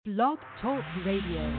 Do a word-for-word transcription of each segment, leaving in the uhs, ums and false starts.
Blog Talk Radio.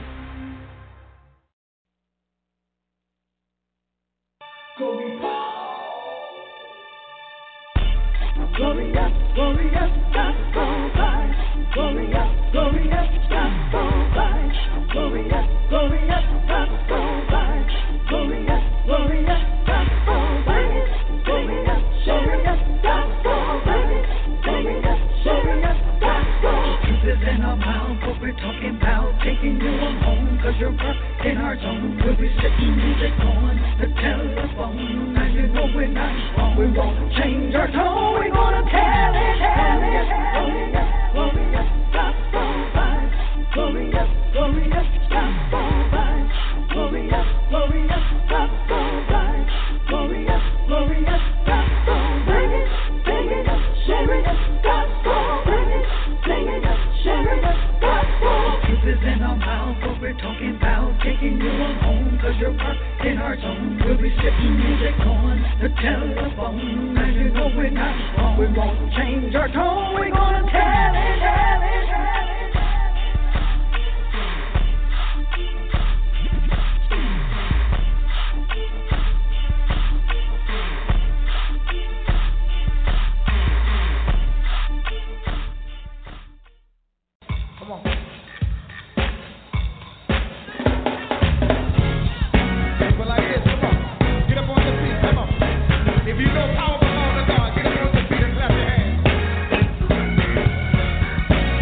Glorious, glorious, gospel vibes. Glorious, glorious, gospel vibes. Glorious, glorious, gospel vibes. Glorious, glorious, gospel vibes. Glorious, glorious, gospel vibes. Glorious, glorious, gospel. Truth is in our mouth, what we're talking about. Taking you on home, cause you're up in our zone. We'll be sitting music on the telephone. Now you know we're not wrong. We won't change our tone. We're gonna tell it, tell it. Glorious, glorious, gospel vibes. Glorious, glorious, gospel vibes. Glorious, glorious, gospel vibes. Glorious, glorious, gospel vibes. Sing it up, share it up, gospel vibes. Sing it up, share it up, gospel. Truth is in our mouth, what we're talking about. Taking you on home, cause you're up in our zone. We'll be sitting music on the telephone. As you know we're not wrong. We won't change our tone. We're gonna tell it, tell it, tell it. Come on. People like this, come on. Get up on your feet, come on. If you know power belongs to God, get up on your feet and clap your hands.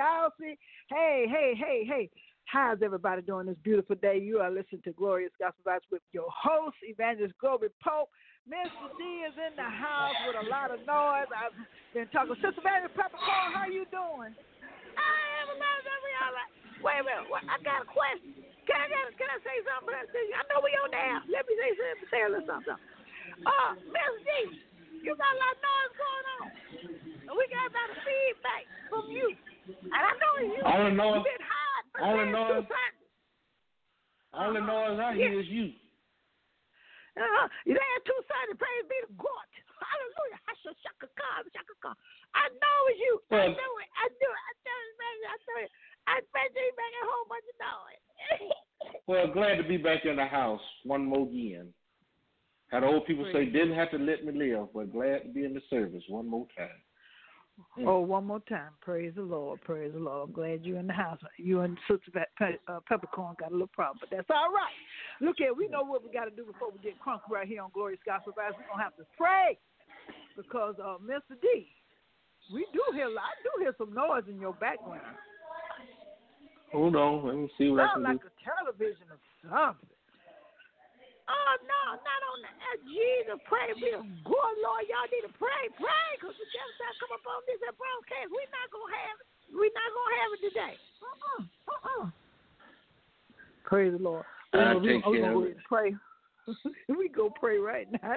Alcee. Hey, hey, hey, hey. How's everybody doing this beautiful day? You are listening to Glorious Gospel Vibes with your host, Evangelist Glory Pope. Mister D is in the house with a lot of noise. I've been talking. Sister Mary Peppercorn, how you doing? I am alive. We all right. Wait a minute. What, I got a question. Can I, can I say something? I know we on the air. Let me say something. Say a little something. Uh, Miss D, you got a lot of noise going on. We got a lot of feedback from you. And I know you. All the noise. You've been hard. All the noise. All the noise I hear is you. Uh-huh. You had two sons, praise be to God. Hallelujah. I know it's you. I Well, knew it. I knew it. I knew it, man. I knew it. I bet you make a whole bunch of noise. Well, glad to be back in the house one more again. How the old people say, didn't have to let me live, but glad to be in the service one more time. Mm. Oh, one more time. Praise the Lord. Praise the Lord. I'm glad you're in the house. You and Sister Pe- uh, Peppercorn got a little problem, but that's all right. Look here, we know what we got to do before we get crunk right here on Glorious Gospel Vibes. We're going to have to pray because, uh, Mister D, we do hear, I do hear some noise in your background. Hold on. Let me see what Sound I can like a television or something. Oh, no, not on the uh, Jesus, pray be a good Lord. Y'all need to pray, pray, because the devil said come up on this broadcast. We're not going to have it. We're not going to have it today. Uh-uh, uh-uh. Praise the Lord. I'll Uh, we, take we're care going of to pray. We go pray right now.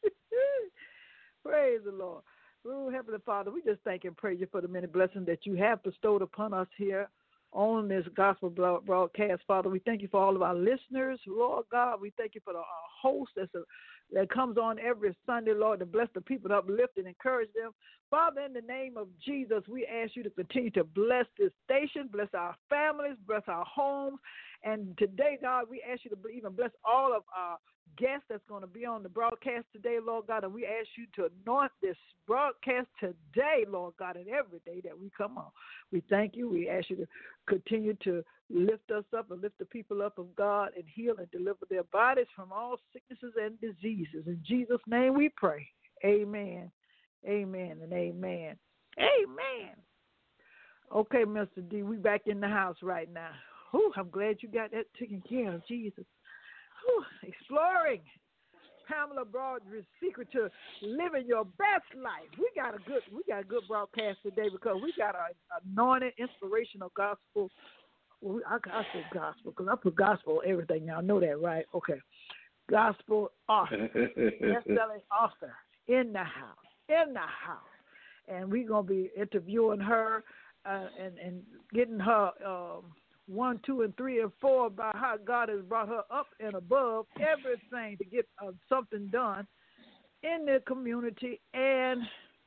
Praise the Lord. Oh, Heavenly Father, we just thank and praise you for the many blessings that you have bestowed upon us here on this gospel broadcast. Father, we thank you for all of our listeners. Lord God, we thank you for the, our host that's a, that comes on every Sunday, Lord, to bless the people, to uplift and encourage them. Father, in the name of Jesus, we ask you to continue to bless this station, bless our families, bless our homes. And today, God, we ask you to even bless all of our guests that's going to be on the broadcast today, Lord God. And we ask you to anoint this broadcast today, Lord God, and every day that we come on. We thank you. We ask you to continue to lift us up and lift the people up of God and heal and deliver their bodies from all sicknesses and diseases. In Jesus' name we pray. Amen. Amen and amen. Amen. Okay, Mister D, we back in the house right now. Whew, I'm glad you got that taken care of, Jesus. Whew, exploring Pamela Broderick's secret to living your best life. We got a good, we got a good broadcast today because we got an anointed, inspirational gospel. Well, I, I say gospel because I put gospel on everything. Y'all know that, right? Okay, gospel author, best-selling author in the house, in the house, and we're gonna be interviewing her uh, and and getting her. Um, one, two, and three, and four about how God has brought her up and above everything to get uh, something done in the community and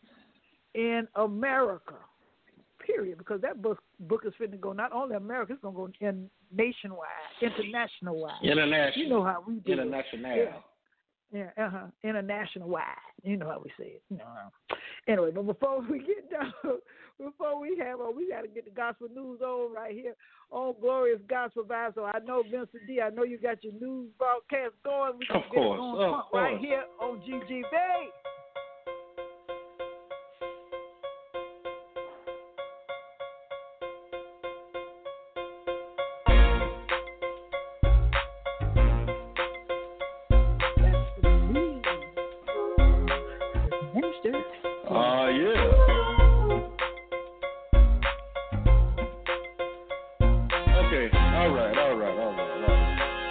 in America, period. Because that book book is fitting to go not only America, it's going to go in nationwide, international wide. International. You know how we do International. it. Yeah. Yeah, uh-huh. International wide. You know how we say it. You know how. Anyway, but before we get down, before we have, oh, we got to get the gospel news on right here on Glorious Gospel Vibes. So I know, Vincent D, I know you got your news broadcast going. We of get course, it of on course. right here on G G B. Uh, yeah. Okay, all right, all right, all right, all right.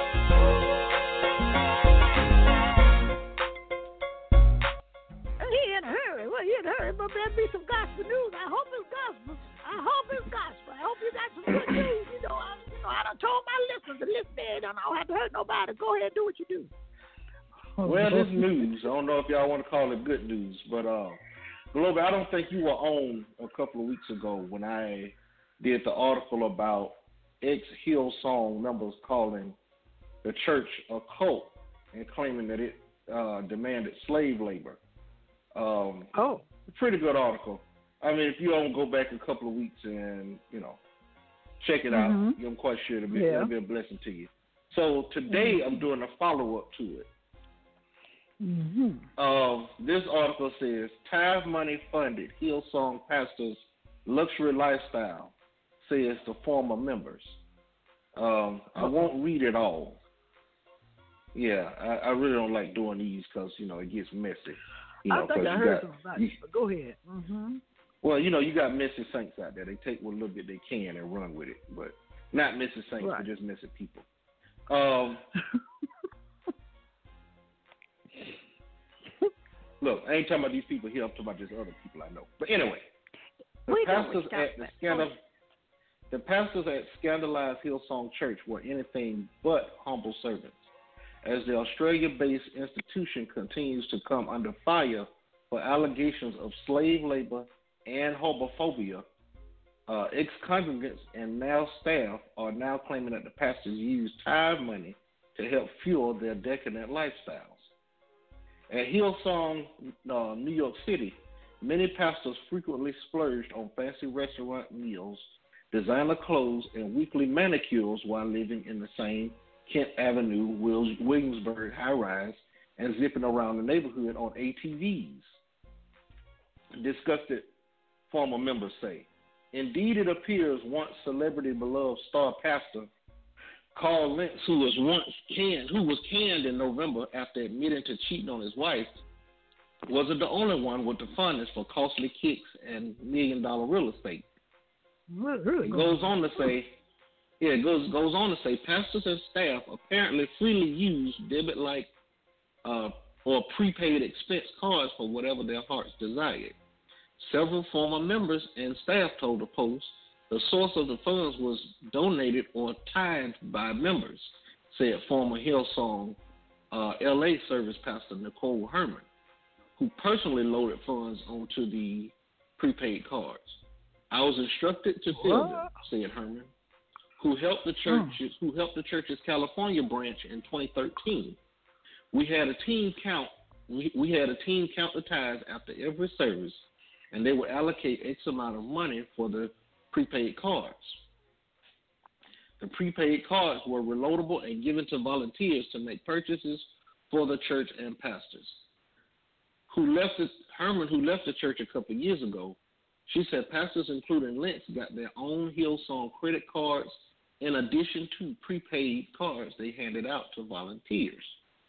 He in a hurry. Well, he in a hurry, but there'll be some gospel news. I hope it's gospel. I hope it's gospel. I hope you got some good news. You know, I, you know, I done told my listeners to listen in. I don't have to hurt nobody. Go ahead and do what you do. Well, this news, I don't know if y'all want to call it good news, but uh, Glover, I don't think you were on a couple of weeks ago when I did the article about ex-Hillsong members calling the church a cult and claiming that it uh, demanded slave labor. Um, oh. Pretty good article. I mean, if you don't go back a couple of weeks and, you know, check it mm-hmm. out, I'm quite sure it'll be, yeah. it'll be a blessing to you. So today mm-hmm. I'm doing a follow-up to it. Mm-hmm. Uh, this article says, tithe money funded Hillsong pastors' luxury lifestyle says the former members. Um, I won't read it all. Yeah, I, I really don't like doing these because, you know, it gets messy. You know, I think I heard got, something about it, but go ahead. Mm-hmm. Well, you know, you got messy saints out there. They take what little bit they can and run with it, but not messy saints, Right. but just messy people. Um, look, I ain't talking about these people here. I'm talking about just other people I know. But anyway, the We know pastors what you're at the talking scandal, the pastors at scandalized Hillsong Church were anything but humble servants, as the Australia-based institution continues to come under fire for allegations of slave labor and homophobia. Uh, ex-congregants and now staff are now claiming that the pastors use tithe money to help fuel their decadent lifestyles. At Hillsong, uh, New York City, many pastors frequently splurged on fancy restaurant meals, designer clothes, and weekly manicures while living in the same Kent Avenue, Williamsburg high-rise, and zipping around the neighborhood on A T Vs. Disgusted former members say, indeed, it appears once celebrity beloved star pastor Carl Lentz, who was once canned, who was canned in November after admitting to cheating on his wife, wasn't the only one with the fondness for costly kicks and million-dollar real estate. Really? It goes on to say, yeah, it goes goes on to say, pastors and staff apparently freely use debit-like uh, or prepaid expense cards for whatever their hearts desired. Several former members and staff told the Post the source of the funds was donated or tithed by members, said former Hillsong uh, L A service pastor Nicole Herman, who personally loaded funds onto the prepaid cards. I was instructed to fill them, said Herman, who helped the churches who helped the church's California branch in twenty thirteen. We had a team count. We, we had a team count the tithes after every service, and they would allocate X amount of money for the prepaid cards. The prepaid cards were reloadable and given to volunteers to make purchases for the church and pastors. Who left the, Herman, who left the church a couple of years ago, she said pastors, including Lentz, got their own Hillsong credit cards in addition to prepaid cards they handed out to volunteers.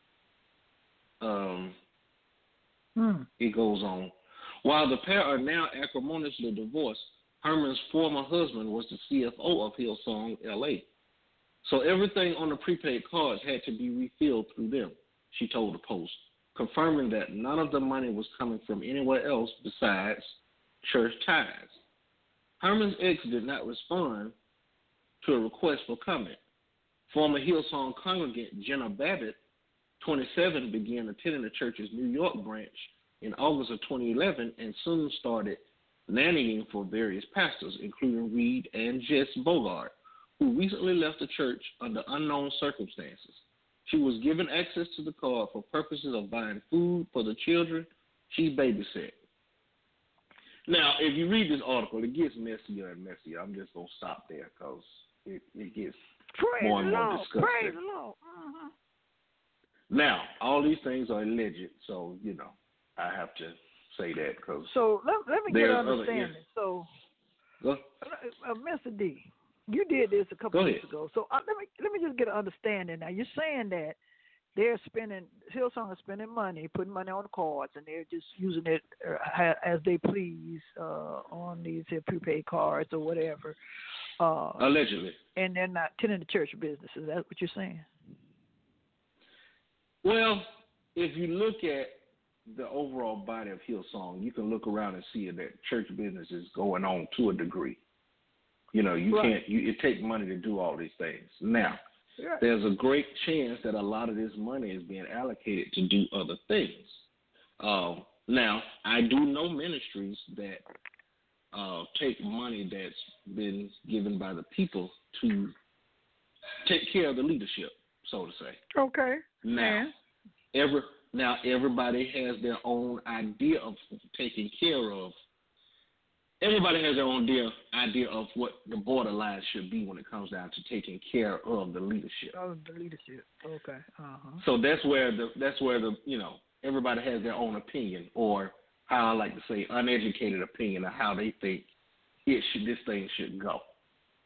Um, hmm. It goes on. While the pair are now acrimoniously divorced, Herman's former husband was the C F O of Hillsong L A. So everything on the prepaid cards had to be refilled through them, she told the Post, confirming that none of the money was coming from anywhere else besides church tithes. Herman's ex did not respond to a request for comment. Former Hillsong congregant Jenna Babbitt, twenty-seven, began attending the church's New York branch in August of twenty eleven and soon started nannying for various pastors, including Reed and Jess Bogart, who recently left the church under unknown circumstances. She was given access to the card for purposes of buying food for the children she babysat. Now, if you read this article, it gets messier and messier. I'm just going to stop there because it, it gets Praise more and more Lord. disgusting. Praise the Lord. Uh-huh. Now, all these things are alleged, so, you know, I have to say that because so let, let me get an understanding. Other, yeah. So, Go. Uh, Mister D, you did this a couple Go weeks ahead. ago. So uh, let me let me just get an understanding. Now you're saying that they're spending Hillsong is spending money, putting money on the cards, and they're just using it uh, as they please uh, on these uh, prepaid cards or whatever. Uh, Allegedly. And they're not tending the church business. Is that what you're saying? Well, if you look at the overall body of Hillsong, you can look around and see that church business is going on to a degree. You know, you right. can't. You, it takes money to do all these things. Now, right. there's a great chance that a lot of this money is being allocated to do other things. Um, now, I do know ministries that uh, take money that's been given by the people to take care of the leadership, so to say. Okay. Now, yeah. every now everybody has their own idea of taking care of. Everybody has their own idea, idea of what the borderline should be when it comes down to taking care of the leadership. Of the leadership. Okay. Uh-huh. So that's where the that's where the you know everybody has their own opinion, or how I like to say, uneducated opinion of how they think it should this thing should go.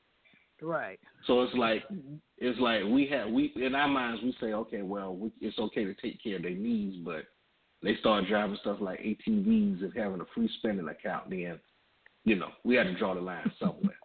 Right. So it's like it's like we have we in our minds we say, okay, well, we, it's okay to take care of their needs, but they start driving stuff like A T Vs and having a free spending account. Then, you know, we had to draw the line somewhere.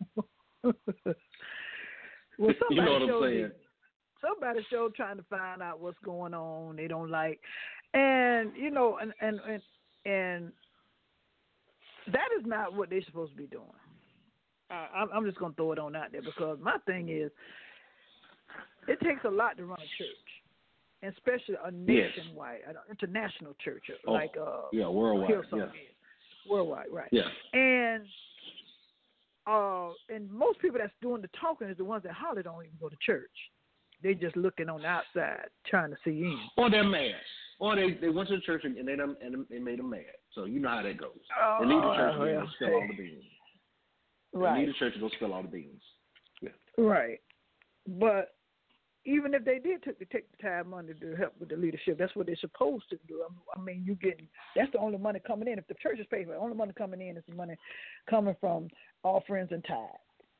Well, you know what I'm showed saying? Me, somebody showed trying to find out what's going on. They don't like, and you know, and and and, and that is not what they're supposed to be doing. I, I'm just going to throw it on out there because my thing is, it takes a lot to run a church, and especially a nationwide, yes. an international church oh, like uh, yeah, worldwide, yeah. worldwide, right? Yeah, and uh, and most people that's doing the talking is the ones that hardly don't even go to church. They just looking on the outside, trying to see in. Or they're mad. Or they, they went to the church and they done, and they made them mad. So you know how that goes. Oh, they leave the church and yeah. they spill all the beans. Right. They leave the church and go spill all the beans. Yeah. Right. But even if they did take the, take the time money to help with the leadership, that's what they're supposed to do. I mean, you getting that's the only money coming in. If the church is paid for, the only money coming in is the money coming from offerings and tithes.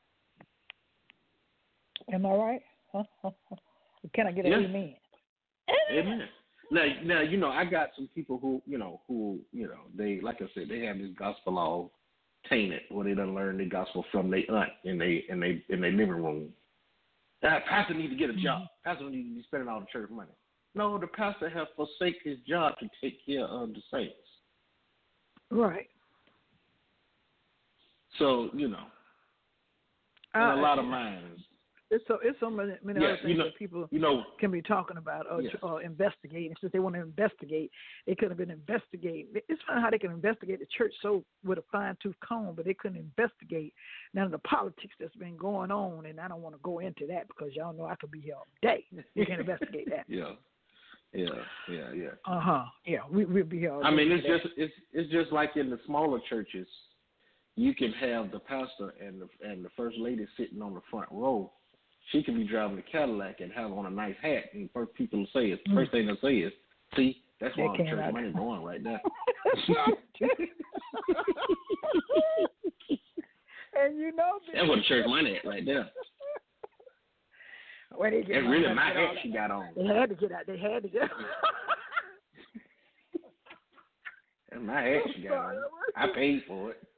Am I right? Huh? Can I get an yeah. amen? Amen. Now, now you know I got some people who you know who you know they like I said they have this gospel all tainted where they done learn the gospel from their aunt in they in they in their living room. That pastor need to get a job. Mm-hmm. Pastor need to be spending all the church money. No, the pastor has forsake his job to take care of the saints. Right. So you know, in uh, a lot of minds. It's so it's so many, many yeah, other things you know, that people you know, can be talking about or, yes. or investigating. Since they want to investigate, they could have been investigating. It's funny how they can investigate the church so with a fine tooth comb, but they couldn't investigate none of the politics that's been going on. And I don't want to go into that because y'all know I could be here all day. You can investigate that. Yeah, yeah, yeah, yeah. Uh huh. Yeah, we we'll be here all day. I mean, it's that. just it's it's just like in the smaller churches, you can have the pastor and the and the first lady sitting on the front row. She can be driving a Cadillac and have on a nice hat, and first people will say is the first thing they'll say is, "See, that's why the church money going right now." And you know that's what the church money at right there. Where they get that's really my hat she got on. They had to get out. They had to get. That's my hat she got on. I paid for it.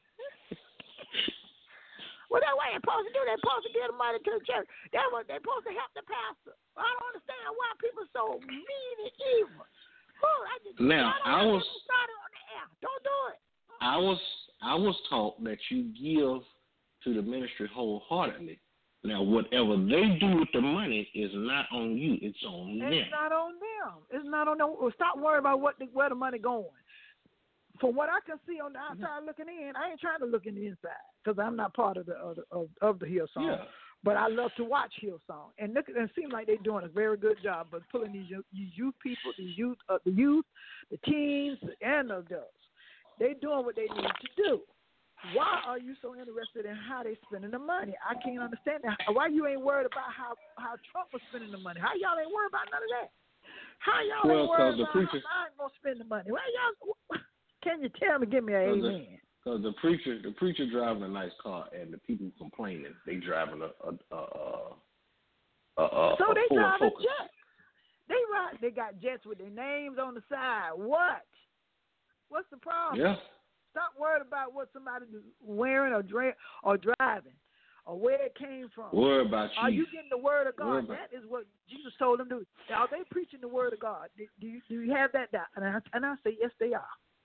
Well, that's what they're supposed to do. They're supposed to give the money to the church. That's what they're supposed to help the pastor. I don't understand why people are so mean and evil. Oh, I just, now, I, I was started on the air. Don't do it. I was I was taught that you give to the ministry wholeheartedly. Now, whatever they do with the money is not on you. It's on it's them. It's not on them. It's not on them. Stop worrying about what the, where the money going. From what I can see on the outside looking in, I ain't trying to look in the inside because I'm not part of the of, of, of the Hillsong. Yeah. But I love to watch Hillsong, and look, and it seems like they're doing a very good job of pulling these, these youth people, these youth, uh, the youth, the teens, and the adults. They're doing what they need to do. Why are you so interested in how they spending the money? I can't understand that. Why you ain't worried about how, how Trump was spending the money? How y'all ain't worried about none of that? How y'all well, ain't worried about preacher, how I'm gonna spend the money? Why y'all? Can you tell me? Give me an amen. Because the, the preacher, the preacher driving a nice car, and the people complaining they driving a a a a, a so a they Ford drive a Focus. jet. They ride. They got jets with their names on the side. What? What's the problem? Yeah. Stop worried about what somebody's wearing or dra- or driving or where it came from. Worry about you. Are you getting the word of God? About- That is what Jesus told them to do. Are they preaching the word of God? Do, do, you, do you have that down? And I, and I say, yes, they are.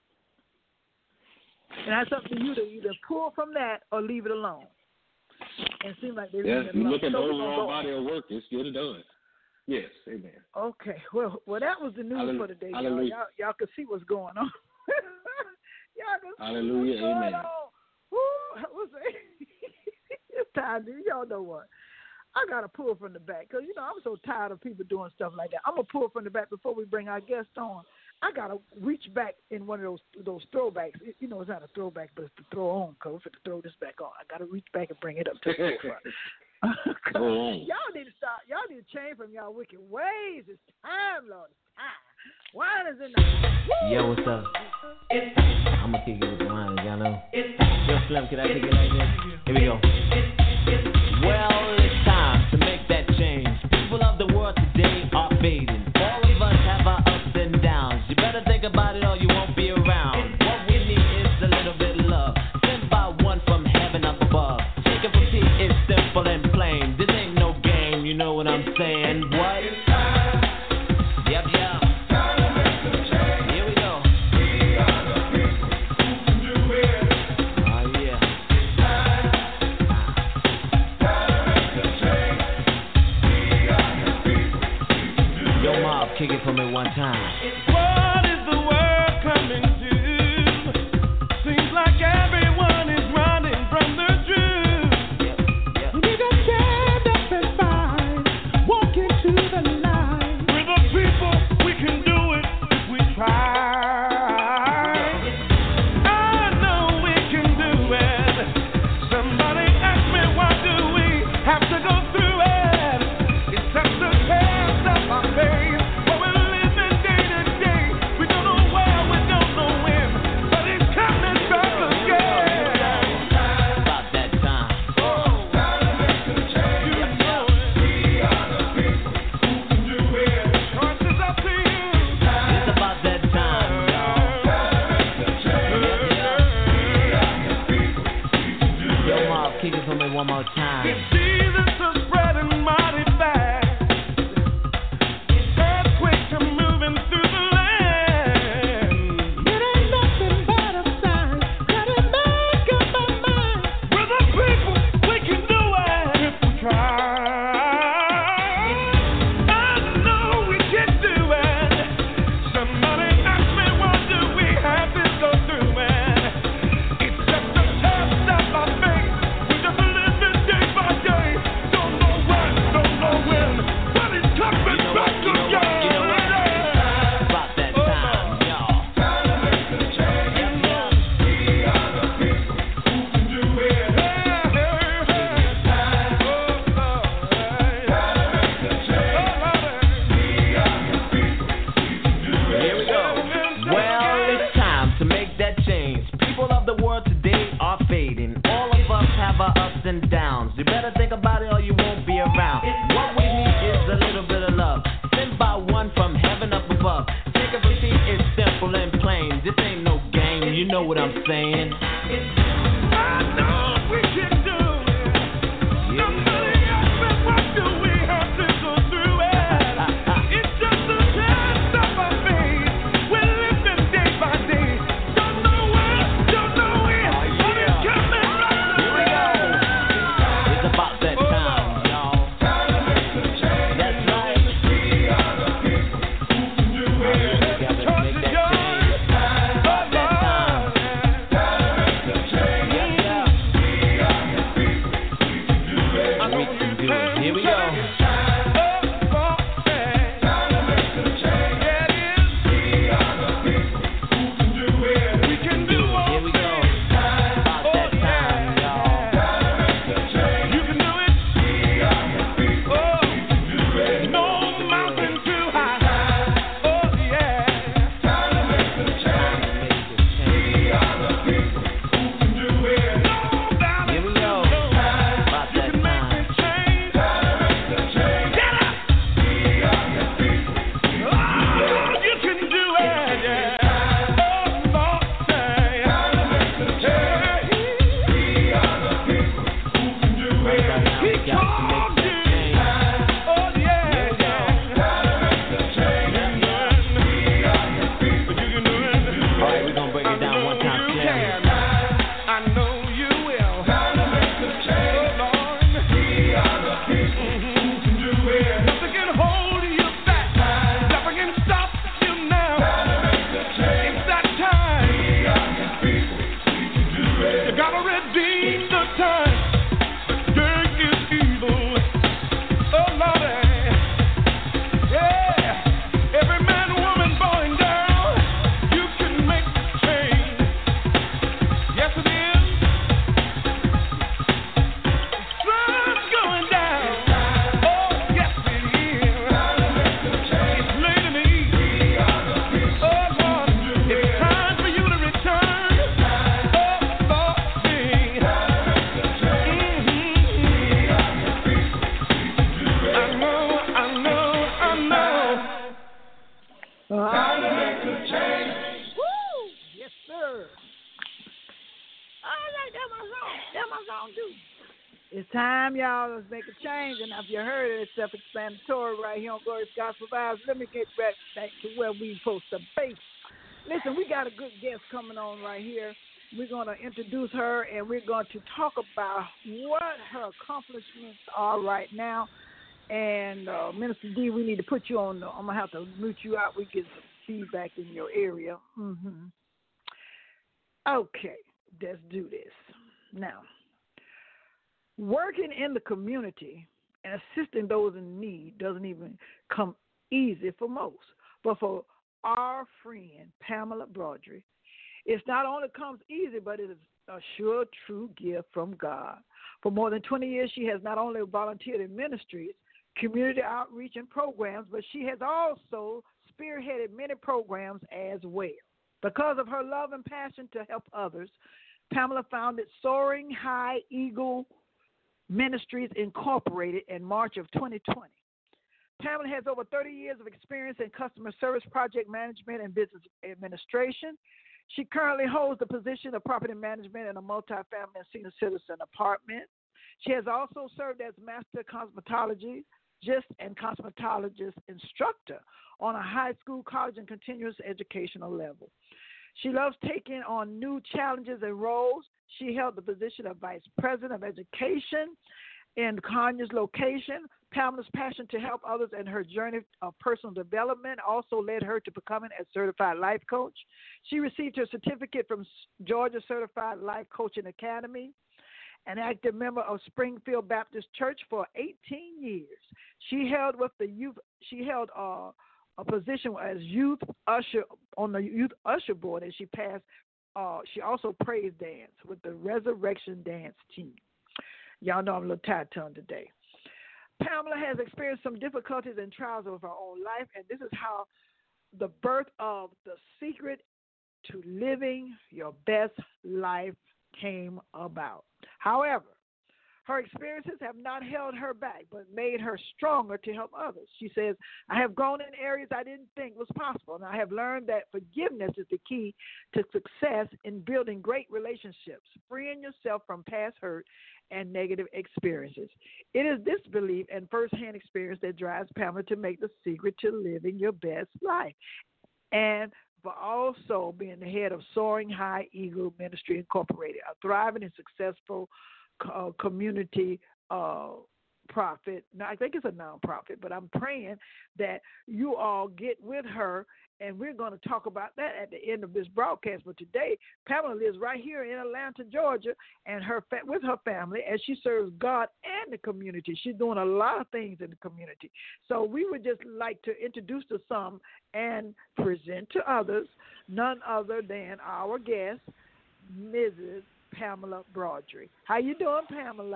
And that's up to you to either pull from that or leave it alone. And it seems like they're yeah, leaving it you alone. look at the So overall body of work, it's get it done. Yes, amen. Okay, well, well, that was the news Hallelujah. for today, y'all. Hallelujah. Y'all, y'all can see what's going on. Y'all can see Hallelujah, what's going amen. on. Woo, what's it? It's time, dude. Y'all know what? I got to pull from the back because, you know, I'm so tired of people doing stuff like that. I'm going to pull from the back before we bring our guest on. I got to reach back in one of those those throwbacks. It, you know, it's not a throwback, but it's to throw on. Because if it's to throw this back on, I got to reach back and bring it up to the forefront. Y'all need to stop. Y'all need to change from y'all wicked ways. It's time, Lord. It's time. Wine is in the Woo! Yo, what's up? I'm going to kick it with the wine, y'all know. Yo, Slim, can I kick it like this? Here we go. Well, it's time to make that change. People of the world today are fading. All of us have our ups and downs. You better think about it or you won't be around. What we need is a little bit of love, sent by one from heaven up above. Take it from P, it's simple and plain. This ain't no game, you know what I'm saying? What? Yep, yeah. Here we go. Oh, yeah. Yo, Mob, kick it for me one time. What is the world coming to? Seems like everyone is running from the truth. Yep, yep. We just stand up and fight, walk into the light. We're the people, we can do it if we try. I know we can do it. Somebody ask me, why do we have to go through it? It's just a test of our faith. But we're living day to day. We don't know where, we don't know when, but it's coming back again. About that time. You know it. We are the people who can do it. Choice is up to you. It's about that time, y'all. Yo, Mob, kick it for me one more time. Jesus is spreading mighty fast. Earthquakes are moving through the land. It ain't nothing but a sign. Gotta make up our mind. We're the people, we can do it if we try. I know we can do it. Somebody ask me, why do we have to go through it? It's just a test of our faith. We just live it day by day. Don't know when, don't know when, but it's coming You know what, back you know what, again. you know what? About that time, y'all. Here we go. Well, it's time to make that change. People of the world today are fading. All of us have our ups and downs. You better think about it or you won't be around. What we need is a little bit of love, sent by one from heaven up above. Take a receipt, it's simple and plain. This ain't no game, you know what I'm saying? I know we can do it. Somebody ask me, what do we have to go through it? It's just a test of our faith. We're living day by day. Don't know when, don't know when, but it's coming back Here we go. again. It's about that time, y'all. That's right. Together to make that change. About that time. Yep, yep. We can do it. Here we go. Here we go. About that time, y'all. You can do it. Oh, no mountain too high. Oh, yeah. Time to make this change. No valley Here we too go. low. About You that can make time. this change. It's time, y'all. Let's make a change. And if you heard it, it's self-explanatory right here on Glorious Gospel Vibes. Let me get back, back to where we supposed to be. Listen, we got a good guest coming on right here. We're going to introduce her, and we're going to talk about what her accomplishments are right now. And uh, Minister D, we need to put you on. The, I'm going to have to mute you out. We get some feedback in your area. Mm-hmm. Okay, let's do this. Now, working in the community and assisting those in need doesn't even come easy for most. But for our friend, Pamela Broadry, it not only comes easy, but it is a sure, true gift from God. For more than twenty years, she has not only volunteered in ministries, community outreach, and programs, but she has also spearheaded many programs as well. Because of her love and passion to help others, Pamela founded Soaring High Eagle Ministries Incorporated in March of twenty twenty. Pamela has over thirty years of experience in customer service, project management, and business administration. She currently holds the position of property management in a multi-family and senior citizen apartment. She has also served as master cosmetologist and cosmetologist instructor on a high school, college, and continuous educational level. She loves taking on new challenges and roles. She held the position of Vice President of Education in Conyers location. Pamela's passion to help others and her journey of personal development also led her to becoming a certified life coach. She received her certificate from Georgia Certified Life Coaching Academy, an active member of Springfield Baptist Church for eighteen years. She held with the youth. She held uh, a position as youth usher on the youth usher board, and she passed. Uh, she also praise dance with the Resurrection Dance team. Y'all know I'm a little tired-tongued today. Pamela has experienced some difficulties and trials of her own life, and this is how the birth of the secret to living your best life came about. However, her experiences have not held her back, but made her stronger to help others. She says, I have grown in areas I didn't think was possible, and I have learned that forgiveness is the key to success in building great relationships, freeing yourself from past hurt and negative experiences. It is this belief and firsthand experience that drives Pamela to make the secret to living your best life, and for also being the head of Soaring High Eagle Ministry Incorporated, a thriving and successful uh, community uh, profit. Now, I think it's a nonprofit, but I'm praying that you all get with her, and we're going to talk about that at the end of this broadcast. But today, Pamela lives right here in Atlanta, Georgia, and her fa- with her family, as she serves God and the community. She's doing a lot of things in the community. So we would just like to introduce to some and present to others none other than our guest, Missus Pamela Broadry. How you doing, Pamela?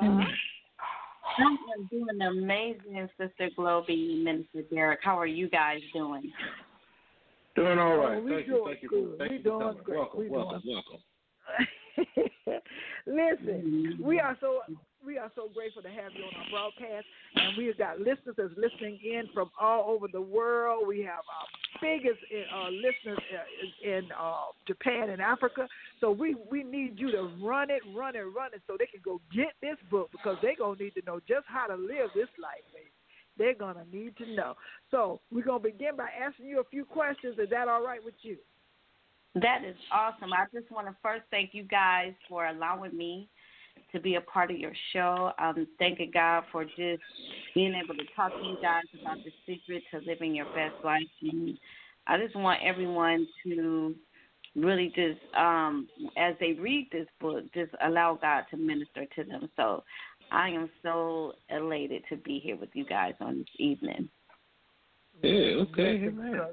I'm doing amazing, Sister Globee, Minister Derek. How are you guys doing? Doing all right. Oh, thank doing you. Thank you. good. Thank we you doing for coming. great. Welcome. we welcome. doing... Welcome. Listen, we are so we are so grateful to have you on our broadcast, and we've got listeners that's listening in from all over the world. We have our biggest uh, listeners in uh, Japan and Africa. So we, we need you to run it, run it, run it, so they can go get this book, because they're gonna need to know just how to live this life, baby. They're gonna need to know. So we're gonna begin by asking you a few questions. Is that all right with you? That is awesome. I just want to first thank you guys for allowing me to be a part of your show. I'm thanking God for just being able to talk to you guys about the secret to living your best life. And I just want everyone to really just, um, as they read this book, just allow God to minister to them. So I am so elated to be here with you guys on this evening. Yeah, okay.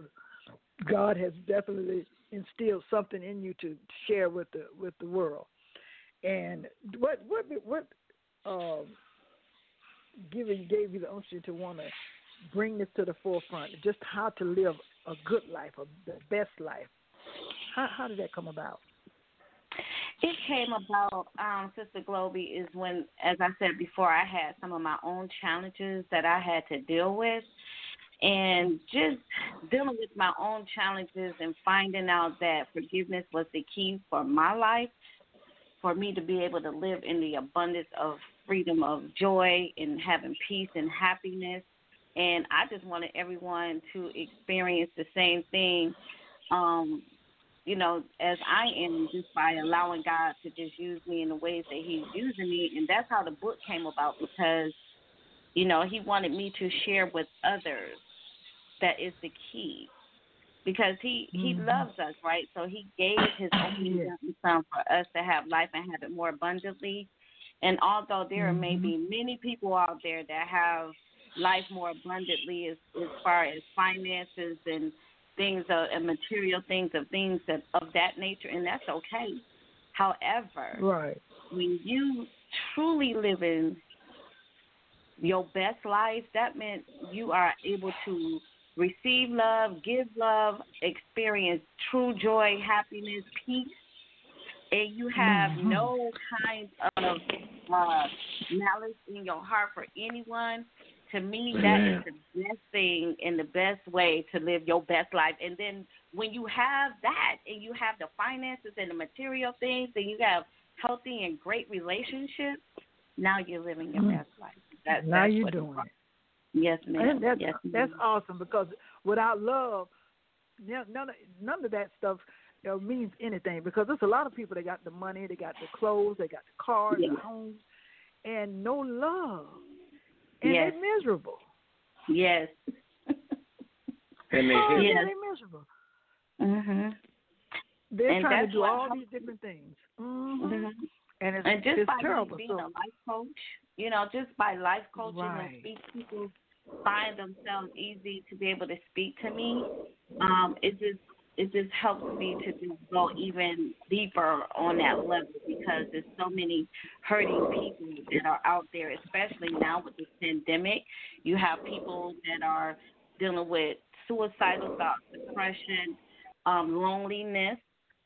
God has definitely instilled something in you to share with the with the world. And what what what um, giving gave you the unction to want to bring this to the forefront? Just how to live a good life, a, the best life. How how did that come about? It came about, um, Sister Globee, is when, as I said before, I had some of my own challenges that I had to deal with. And just dealing with my own challenges and finding out that forgiveness was the key for my life, for me to be able to live in the abundance of freedom of joy and having peace and happiness. And I just wanted everyone to experience the same thing, um, you know, as I am, just by allowing God to just use me in the ways that he's using me. And that's how the book came about, because, you know, he wanted me to share with others. That is the key. Because he, he mm-hmm. loves us, right? So he gave his only begotten Son for us to have life and have it more abundantly. And although there mm-hmm. may be many people out there that have life more abundantly as, as far as finances and things of, and material things of things that, of that nature, and that's okay. However, right. when you truly live in your best life, that meant you are able to receive love, give love, experience true joy, happiness, peace, and you have mm-hmm. no kind of uh, malice in your heart for anyone. To me, that yeah. is the best thing and the best way to live your best life. And then when you have that and you have the finances and the material things and you have healthy and great relationships, now you're living your mm. best life. That, now that's you're doing it. Yes, ma'am. That's, yes, that's awesome, because without love, none of, none of that stuff you know, means anything, because there's a lot of people that got the money, they got the clothes, they got the cars, yes. the homes, and no love. And yes. they're miserable. Yes. and they, oh, yes. yeah, they're miserable. Mm-hmm. They're and trying to do all helps. these different things. Mm-hmm. Mm-hmm. And it's, and just it's by terrible. being so. a life coach, you know, just by life coaching right. and speak, people find themselves easy to be able to speak to me. Um, it just it just helps me to just go even deeper on that level, because there's so many hurting people that are out there, especially now with this pandemic. You have people that are dealing with suicidal thoughts, depression, um, loneliness,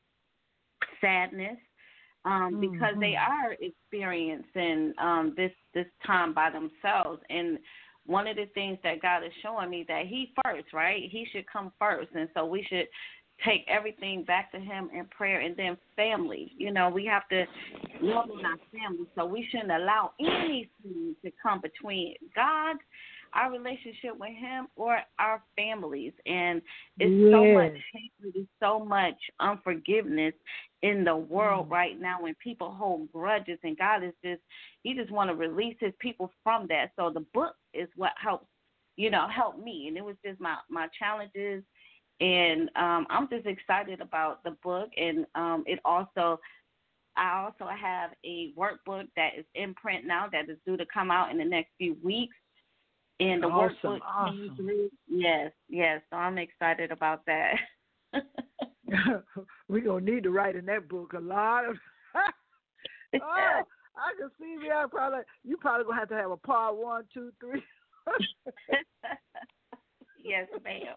sadness, um, mm-hmm. because they are experiencing um, this this time by themselves. And one of the things that God is showing me, that he first, right? He should come first. And so we should take everything back to him in prayer. And then family. You know, we have to love on our family. So we shouldn't allow anything to come between God, our relationship with him, or our families. And it's yes. so much hatred, there's so much unforgiveness in the world mm. right now, when people hold grudges, and God is just, he just want to release his people from that. So the book is what helps, you know, help me. And it was just my, my challenges. And um, I'm just excited about the book. And um, it also, I also have a workbook that is in print now that is due to come out in the next few weeks. And the awesome, workbook awesome. came through. Yes, yes. So I'm excited about that. We're going to need to write in that book a lot of oh, I can see me. I probably, you probably going to have to have a part one, two, three. Yes, ma'am.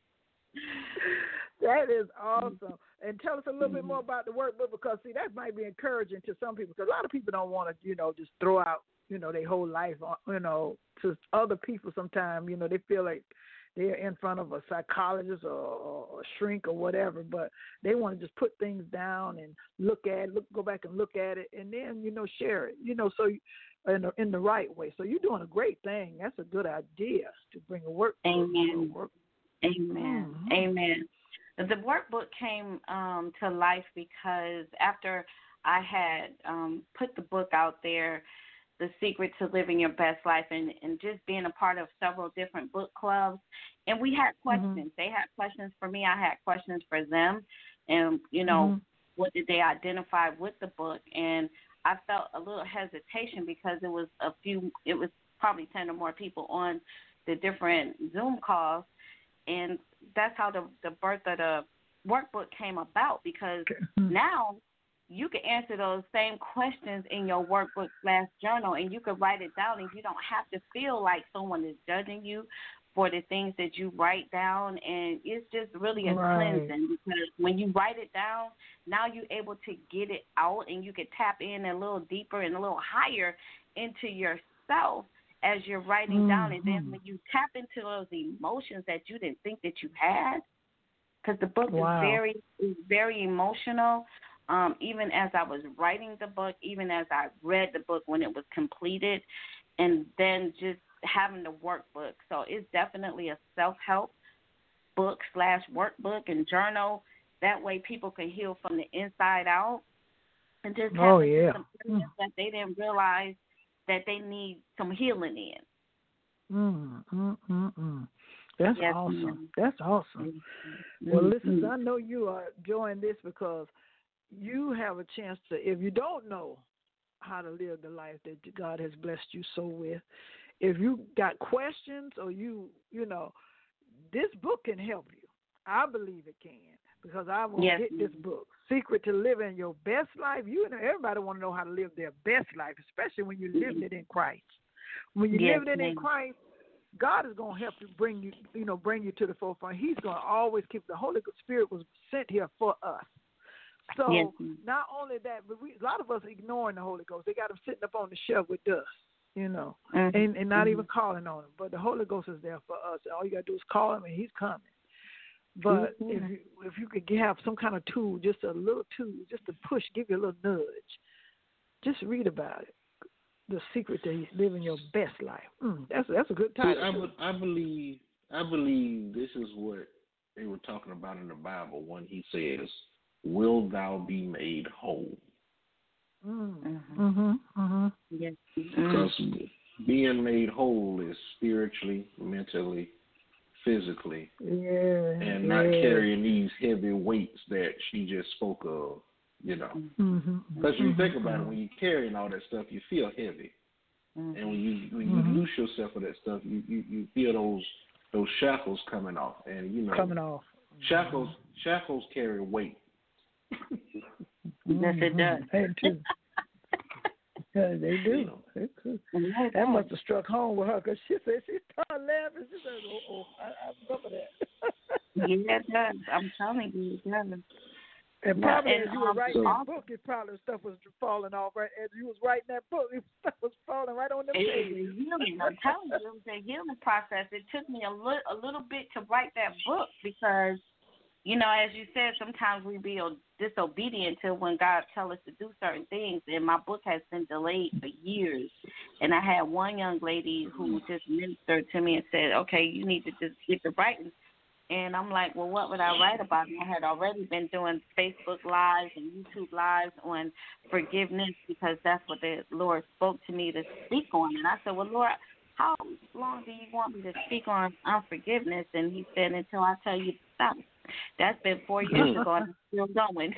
That is awesome. And tell us a little bit more about the workbook, because, see, that might be encouraging to some people, because a lot of people don't want to, you know, just throw out, you know, their whole life, you know, to other people sometimes. You know, they feel like they're in front of a psychologist or, or a shrink or whatever, but they want to just put things down and look at it, look, go back and look at it, and then, you know, share it, you know, so in the, in the right way. So you're doing a great thing. That's a good idea to bring a work. Amen. Work. Amen. Mm-hmm. Amen. The workbook came um, to life because after I had um, put the book out there, The Secret to Living Your Best Life, and, and just being a part of several different book clubs, and we had questions. Mm-hmm. They had questions for me. I had questions for them. And, you know, mm-hmm. what did they identify with the book? And I felt a little hesitation because it was a few, it was probably ten or more people on the different Zoom calls. And that's how the, the birth of the workbook came about, because mm-hmm. now you can answer those same questions in your workbook slash journal, and you can write it down, and you don't have to feel like someone is judging you for the things that you write down. And it's just really a right. cleansing, because when you write it down, now you're able to get it out, and you can tap in a little deeper and a little higher into yourself as you're writing mm-hmm. down. And then when you tap into those emotions that you didn't think that you had, because the book wow. is very is very emotional. um, even as I was writing the book, even as I read the book when it was completed, and then just having the workbook. So it's definitely a self-help book slash workbook and journal. That way people can heal from the inside out and just have oh, yeah. some areas that they didn't realize that they need some healing in. Mm, mm, mm, mm. That's yes, awesome. ma'am. That's awesome. Mm-hmm. Well, listen, I know you are enjoying this because you have a chance to, if you don't know how to live the life that God has blessed you so with, if you got questions or you, you know, this book can help you. I believe it can because I will yes, get this book, Secret to Living Your Best Life. You know, everybody want to know how to live their best life, especially when you're living it in Christ. When you're yes, living it in Christ, God is going to help you bring you, you know, bring you to the forefront. He's going to always keep the Holy Spirit was sent here for us. So yes, not only that, but we, a lot of us ignoring the Holy Ghost. They got him sitting up on the shelf with us, you know, mm-hmm. and, and not mm-hmm. even calling on him. But the Holy Ghost is there for us. All you got to do is call him, and he's coming. But mm-hmm. if you if you could have some kind of tool, just a little tool, just to push, give you a little nudge, just read about it. The secret to living your best life. Mm, that's that's a good title. I, be, I believe I believe this is what they were talking about in the Bible when he says, "Will thou be made whole?" Mm, mm-hmm, mm-hmm. Yes. Because being made whole is spiritually, mentally, physically, yeah, and yeah. not carrying these heavy weights that she just spoke of. You know, because mm-hmm, you mm-hmm, think about mm-hmm. it, when you're carrying all that stuff, you feel heavy, mm-hmm. and when you when mm-hmm. you loose yourself of that stuff, you, you, you feel those those shackles coming off, and you know, coming off. shackles shackles carry weight. Yes, it does. They do. Yeah, they do. They do. That must have struck home with her because she said she started laughing. She said, "Oh, oh I, I remember that." Yeah, it does. I'm telling you, it does. And probably and, as you were um, writing so, that book, it probably stuff was falling off. Right as you was writing that book, it stuff was falling right on the it pages. was a healing. I'm telling you, it was a healing process. It took me a little, a little bit to write that book because, you know, as you said, sometimes we be disobedient to when God tells us to do certain things. And my book has been delayed for years. And I had one young lady who just ministered to me and said, "Okay, you need to just get the writing." And I'm like, well, what would I write about? And I had already been doing Facebook Lives and YouTube Lives on forgiveness because that's what the Lord spoke to me to speak on. And I said, well, Lord, how long do you want me to speak on unforgiveness? And he said, until I tell you to stop. That's been four years ago, and I'm still going.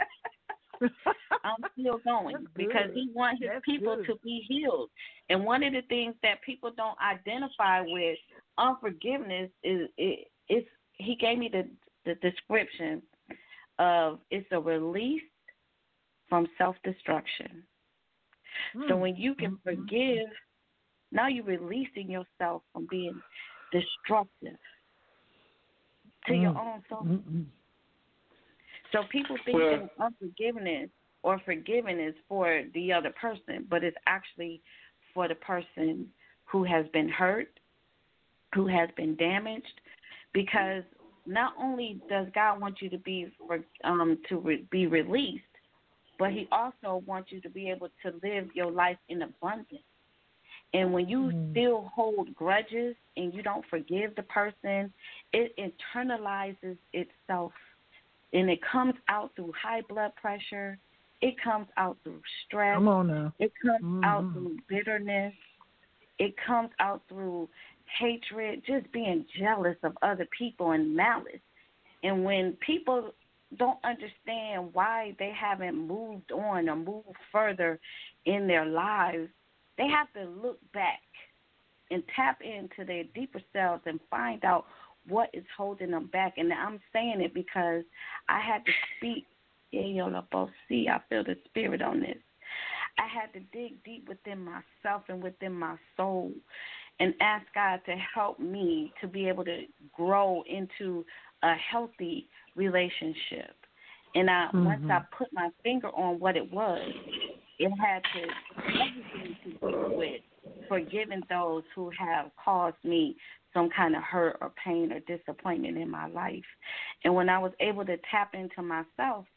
I'm still going because he wants his That's people good. to be healed. And one of the things that people don't identify with unforgiveness is it, it's he gave me the, the description of it's a release from self-destruction. Mm. So when you can mm-hmm. forgive, now you're releasing yourself from being destructive to mm. your own soul. Mm-hmm. So people think well, that unforgiveness or forgiving is for the other person, but it's actually for the person who has been hurt, who has been damaged. Because not only does God want you to be um, to re- be released, but He also wants you to be able to live your life in abundance. And when you mm. still hold grudges and you don't forgive the person, it internalizes itself, and it comes out through high blood pressure. It comes out through stress. Come on now. It comes mm-hmm. out through bitterness. It comes out through hatred, just being jealous of other people and malice. And when people don't understand why they haven't moved on or moved further in their lives, they have to look back and tap into their deeper selves and find out what is holding them back. And I'm saying it because I had to speak. See, I feel the spirit on this. I had to dig deep within myself and within my soul and ask God to help me to be able to grow into a healthy relationship. And I, mm-hmm. once I put my finger on what it was, it had to everything to do with forgiving those who have caused me some kind of hurt or pain or disappointment in my life. And when I was able to tap into myself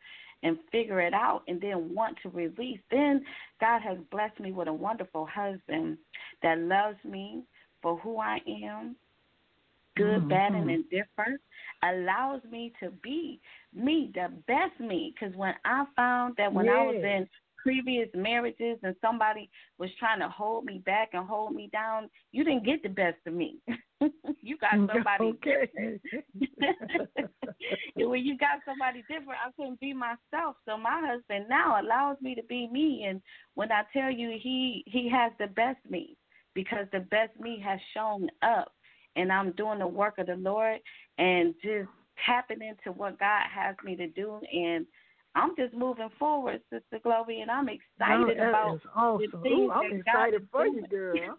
and figure it out and then want to release. Then God has blessed me with a wonderful husband that loves me for who I am, good, mm-hmm. bad, and indifferent, allows me to be me, the best me. Because when I found that when yes. I was in previous marriages and somebody was trying to hold me back and hold me down, you didn't get the best of me. You got somebody okay. different. When you got somebody different, I couldn't be myself. So my husband now allows me to be me. And when I tell you he, he has the best me, because the best me has shown up, and I'm doing the work of the Lord and just tapping into what God has me to do. And I'm just moving forward, Sister Globee, and I'm excited no, about awesome. the things Ooh, I'm that excited God for is you, doing. girl.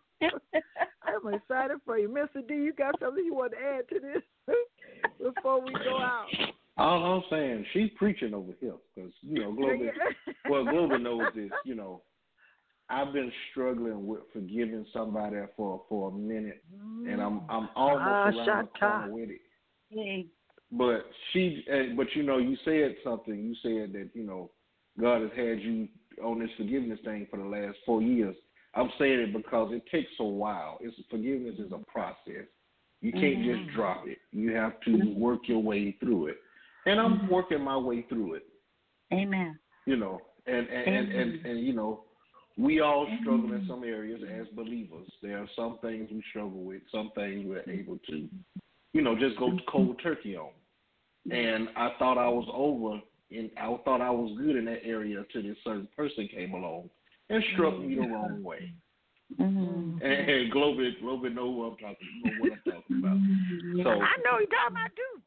I'm excited for you. Mister D, you got something you want to add to this before we go out? All I'm saying, she's preaching over here because, you know, Globee, well, Globee knows this, you know, I've been struggling with forgiving somebody for for a minute, and I'm I'm almost ah, around the corner with it. Yeah. But she, but you know, you said something. You said that, you know, God has had you on this forgiveness thing for the last four years. I'm saying it because it takes a while. It's forgiveness is a process. You can't mm-hmm. just drop it. You have to mm-hmm. work your way through it, and I'm mm-hmm. working my way through it. Amen. You know, and and and, and, and you know. We all struggle in some areas as believers. There are some things we struggle with, some things we're able to, you know, just go cold turkey on. And I thought I was over, and I thought I was good in that area until this certain person came along and struck me the wrong way. Mm-hmm. And, and Globee, Globee know what I'm talking, know what I'm talking about. So I know you're talking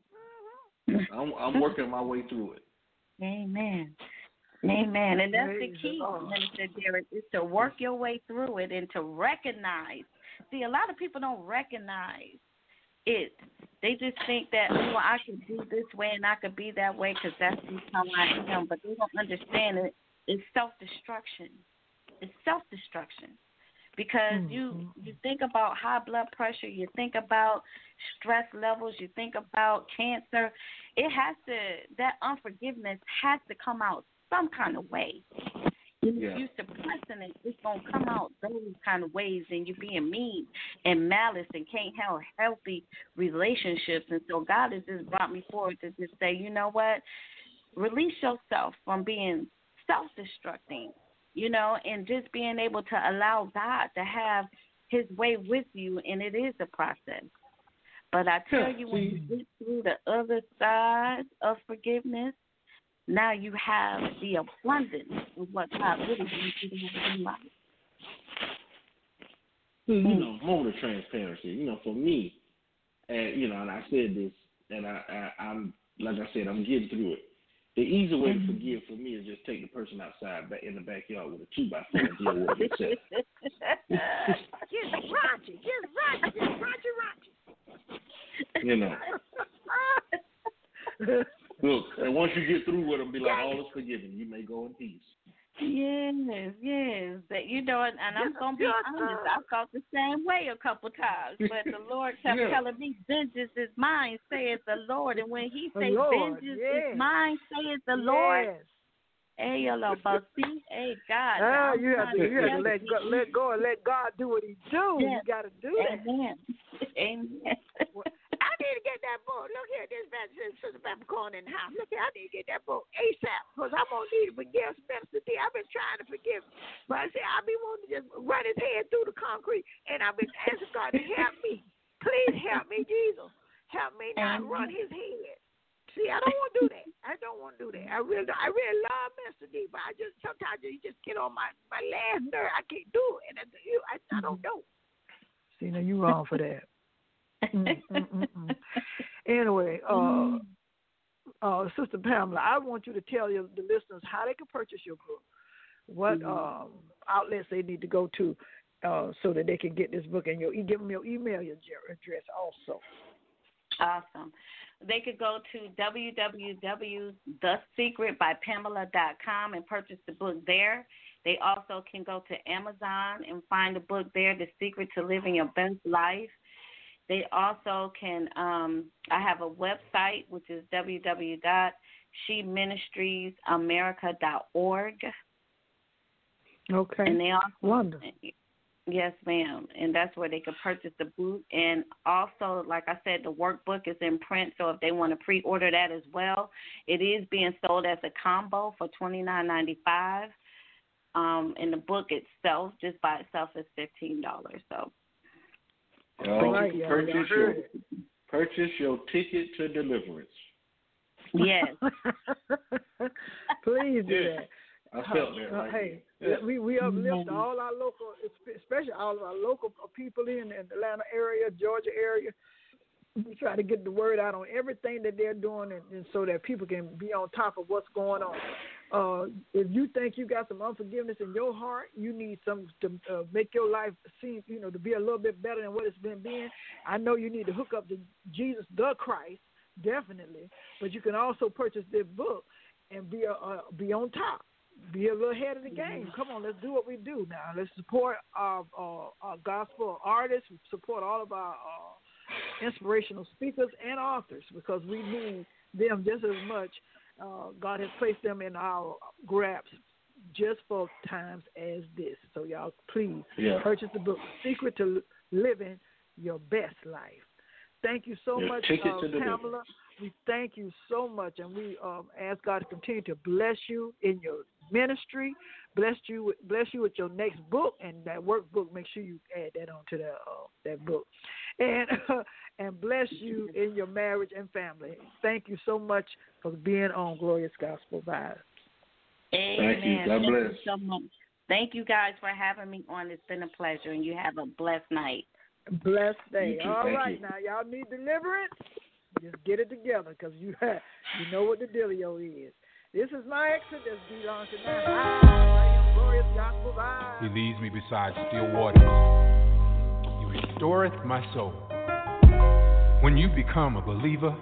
about too. I'm, I'm working my way through it. Amen. Amen. And that's the key, Minister Derek, is to work your way through it and to recognize. See, a lot of people don't recognize it. They just think that, oh, I could do this way and I could be that way because that's how I am. But they don't understand it. It's self-destruction. It's self-destruction. Because mm-hmm. you, you think about high blood pressure, you think about stress levels, you think about cancer. It has to, that unforgiveness has to come out some kind of way. If yeah. you suppressing it, it's going to come out those kind of ways, and you're being mean and malice and can't have healthy relationships. And so God has just brought me forward to just say, you know what, release yourself from being self-destructing, you know, and just being able to allow God to have his way with you, and it is a process. But I tell you, when you get through the other side of forgiveness, now you have the abundance of what God really wants you to have in life. You know, moment of transparency. You know, for me, and you know, and I said this, and I, I, I'm like I said, I'm getting through it. The easy way mm-hmm. to forgive for me is just take the person outside, back in the backyard with a two by four and deal with it yourself. Just raunchy, just raunchy, just raunchy, raunchy. You know. Look, and once you get through with them, be like, all is forgiven. You may go in peace. Yes, yes. That you know, and, and I'm gonna be honest. I felt the same way a couple times, but the Lord kept yeah. telling me, "Vengeance is mine," saith the Lord. And when He says, "Vengeance yes. is mine," saith the yes. Lord. Hey, hey, God. Ah, you have to, you have to let go, let go and let God do what He do. Yes. You got to do that. Amen. Amen. I need to get that book. Look here, this man says Sister Peppercorn in the house. Look here, I need to get that book ASAP because I'm going to need to forgive Minister D. I've been trying to forgive him. But I say, I be wanting to just run his head through the concrete, and I've been asking God to help me. Please help me, Jesus. Help me not run his head. See, I don't want to do that. I don't want to do that. I really don't. I really love Mister D, but I just sometimes you just get on my, my last nerve. I can't do it, and I, I, I don't know. See, now you wrong for that. mm, mm, mm, mm. Anyway, uh, uh, Sister Pamela, I want you to tell your, the listeners how they can purchase your book, what mm-hmm. um, outlets they need to go to uh, so that they can get this book, and your, give them your email your address also. Awesome. They could go to w w w dot the secret by pamela dot com and purchase the book there. They also can go to Amazon and find the book there, The Secret to Living Your Best Life. They also can, um, I have a website, which is w w w dot she ministries america dot org. Okay. And they also, wonderful. Yes, ma'am. And that's where they can purchase the book. And also, like I said, the workbook is in print, so if they want to pre-order that as well, it is being sold as a combo for twenty-nine ninety-five. Um, and the book itself, just by itself, is fifteen dollars. So, Y'all right, purchase, y'all your, purchase your ticket to deliverance. Yes. Please do Yeah. that. I felt that. Uh, Right hey, there. we we uplift Mm-hmm. all our local, especially all of our local people in, in the Atlanta area, Georgia area. We try to get the word out on everything that they're doing, and, and so that people can be on top of what's going on. Uh, if you think you got some unforgiveness in your heart, you need some to uh, make your life seem, you know, to be a little bit better than what it's been being. I know you need to hook up to Jesus the Christ, definitely, but you can also purchase this book and be a, uh, be on top. Be a little ahead of the game. Come on, let's do what we do now. Let's support our, our, our gospel artists. Support all of our uh, inspirational speakers and authors, because we need them just as much. Uh, God has placed them in our grasp just for times as this. So y'all, please Yeah. purchase the book, Secret to Living Your Best Life. Thank you so Your much, ticket uh, to the Pamela. business. We thank you so much, and we um, ask God to continue to bless you in your ministry, bless you, bless you with your next book, and that workbook. Make sure you add that onto that uh, that book, and uh, and bless you in your marriage and family. Thank you so much for being on Glorious Gospel Vibes. Amen. Thank you. God bless. Thank you so much. Thank you guys for having me on. It's been a pleasure, and you have a blessed night. Blessed day. You too. All Thank right, you. now y'all need deliverance. Just get it together, because you you know what the dealio is. This is my exit. This is D-Long tonight. I am Glorious Gospel Vibes. He leads me beside still waters. He restoreth my soul. When you become a believer,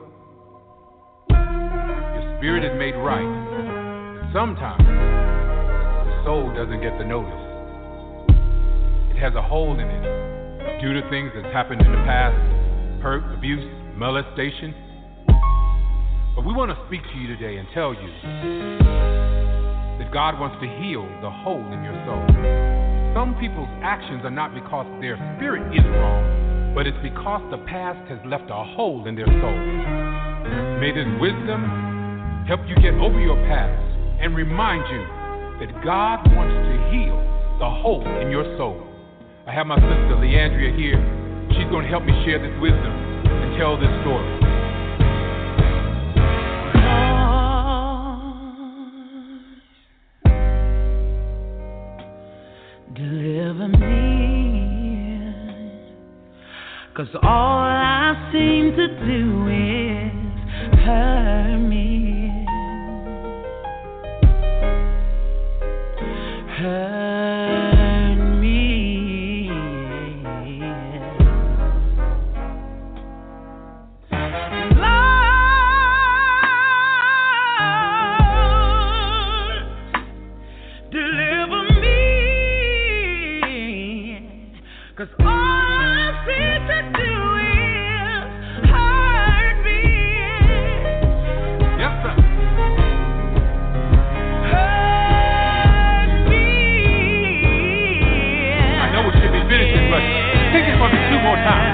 your spirit is made right. And sometimes the soul doesn't get the notice. It has a hole in it due to things that's happened in the past, hurt, abuse, molestation. But we want to speak to you today and tell you that God wants to heal the hole in your soul. Some people's actions are not because their spirit is wrong, but it's because the past has left a hole in their soul. May this wisdom help you get over your past and remind you that God wants to heal the hole in your soul. I have my sister Leandria here. She's going to help me share this wisdom and tell this story. Deliver me, 'cause all I seem to do is hurt me, hurt me. Lord, deliver me. 'Cause all I seem to do is hurt me. Yes, sir. Hurt me. I know it should be finishing, but take it from me two more times.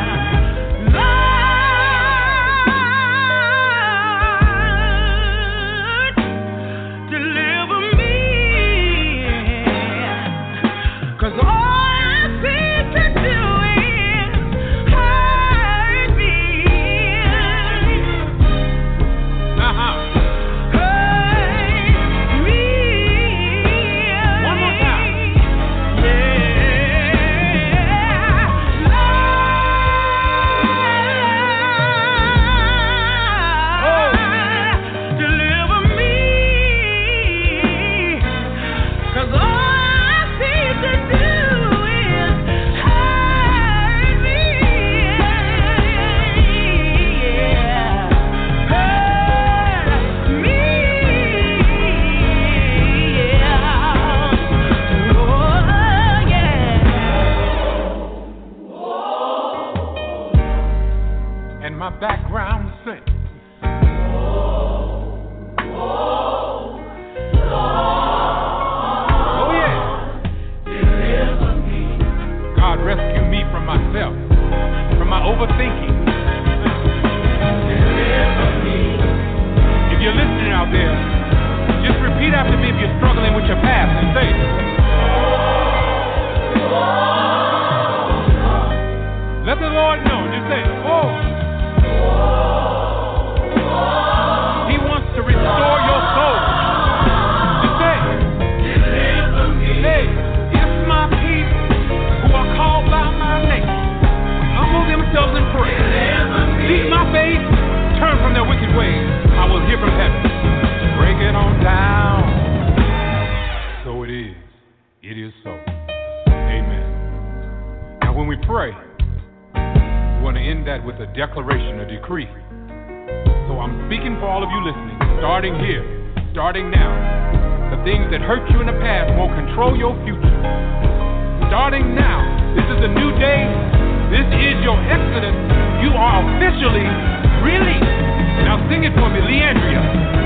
Lord, deliver me. 'Cause all background sing. thinking. If you're listening out there, just repeat after me if you're struggling with your past and say, let the Lord know. Just say, oh. He wants to restore your soul. Just say, hey, if my people who are called by my name humble themselves and pray, seek my face, turn from their wicked ways, I will hear from heaven. Break it on down. So it is. It is so. Amen. Now when we pray, we want to end that with a declaration, a decree. So I'm speaking for all of you listening, starting here, starting now. The things that hurt you in the past won't control your future. Starting now, this is a new day. This is your exodus. You are officially released. Now sing it for me, Leandria.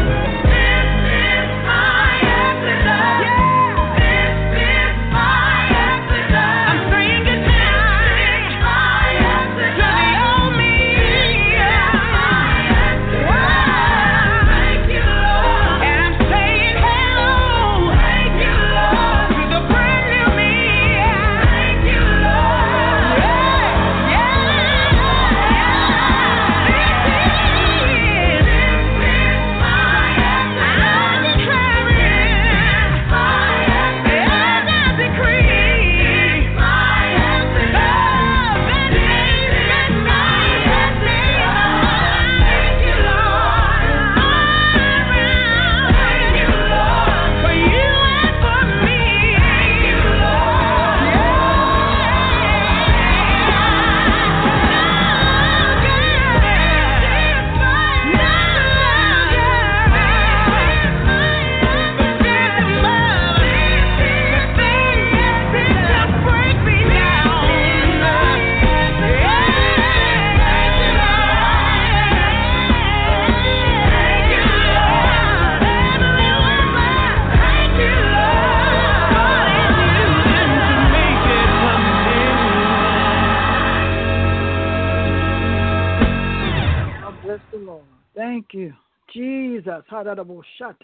Thank you, Jesus. Hallelujah.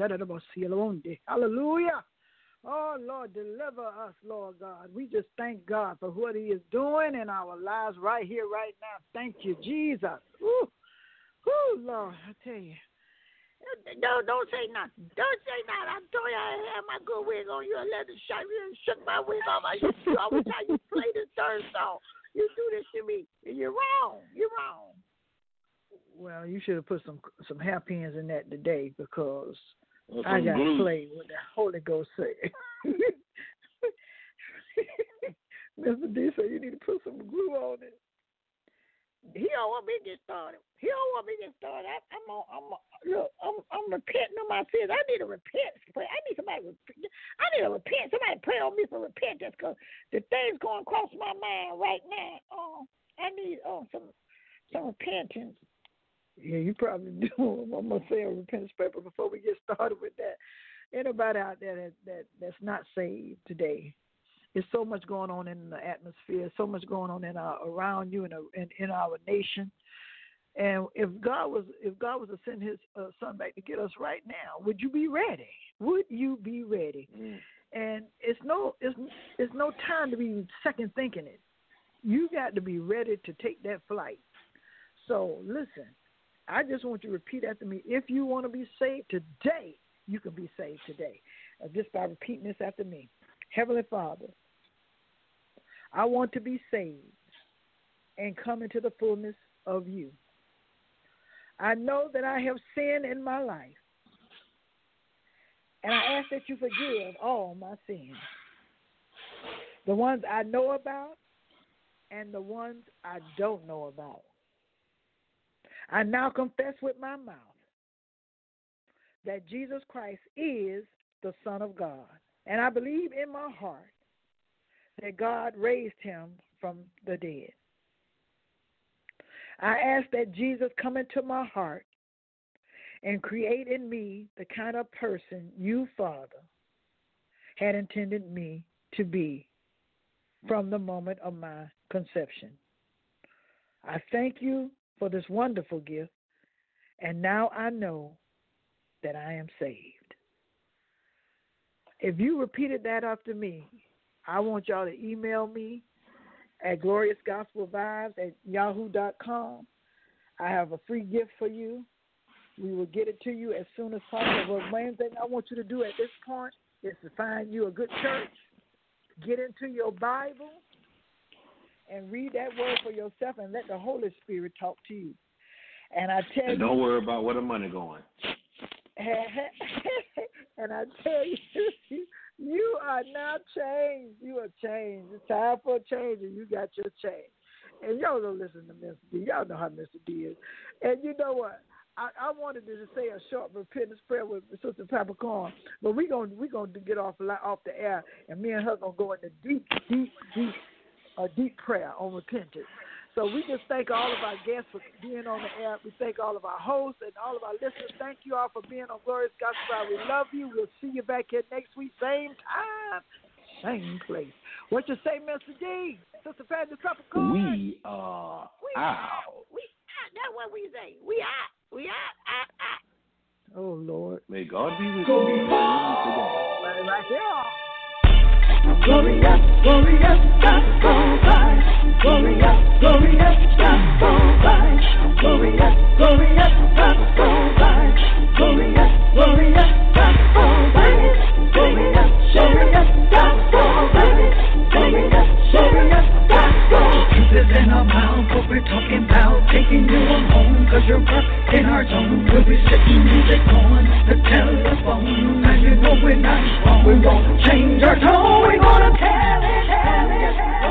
Oh, Lord, deliver us, Lord God. We just thank God for what he is doing in our lives right here, right now. Thank you, Jesus. Ooh, ooh, Lord, I tell you. Don't, don't say nothing. Don't say nothing. I told you I had my good wig on. You let it shine. You shook my wig off. I used to always how you play the third song. You do this to me. You're wrong. You're wrong. Well, you should have put some some hairpins in that today because well, I got glue. to play what the Holy Ghost said. Mister D said you need to put some glue on it. He don't want me to get started. He don't want me to get started. I, I'm on. I'm on, look. I'm I'm repenting of my sins. I need a repent. I need somebody. I need a repent. Somebody pray on me for repentance because the things going across my mind right now. Oh, I need oh some some repentance. Yeah, you probably do. I'm gonna say a repentance paper before we get started with that. Anybody out there that, that that's not saved today, there's so much going on in the atmosphere, so much going on in our around you and in, in, in our nation. And if God was if God was to send His uh, Son back to get us right now, would you be ready? Would you be ready? Mm. And it's no it's it's no time to be second thinking it. You got to be ready to take that flight. So listen. I just want you to repeat after me. If you want to be saved today, you can be saved today. Uh, just by repeating this after me. Heavenly Father, I want to be saved and come into the fullness of you. I know that I have sinned in my life, and I ask that you forgive all my sins, the ones I know about and the ones I don't know about. I now confess with my mouth that Jesus Christ is the Son of God. And I believe in my heart that God raised him from the dead. I ask that Jesus come into my heart and create in me the kind of person you, Father, had intended me to be from the moment of my conception. I thank you for this wonderful gift, and now I know that I am saved. If you repeated that after me, I want y'all to email me at glorious gospel vibes at yahoo dot com. I have a free gift for you. We will get it to you as soon as possible. But main thing I want you to do at this point is to find you a good church, get into your Bible, and read that word for yourself and let the Holy Spirit talk to you. And I tell and you, don't worry about where the money going. And I tell you, you are now changed. You are changed. It's time for a change, and you got your change. And y'all don't listen to Mister D. Y'all know how Mister D is. And you know what? I, I wanted to say a short repentance prayer with Sister Peppercorn, but we're going we gonna get off off the air, and me and her going to go into deep, deep, deep, a deep prayer on repentance. So we just thank all of our guests for being on the air. We thank all of our hosts and all of our listeners. Thank you all for being on Glorious Gospel. We love you. We'll see you back here next week, same time, same place. What you say, Mister D? Sister Patty Peppercorn? We are we out. We out. That's what we say. We out. We out. Out. Out. Oh, Lord. May God be with you. Right, right here. Glorious, glorious gospel vibes. Glorious, glorious gospel vibes. Glorious, glorious gospel vibes. Glorious, glorious gospel vibes. Glorious, glorious gospel vibes. Glorious, glorious gospel. Truth is in our mouth, what we're talking about. Taking you on home, cause you're up in our zone. We'll be sitting music on the telephone. Now you know we're not wrong. We're gonna change our tone. We're gonna tell it, tell it, tell it.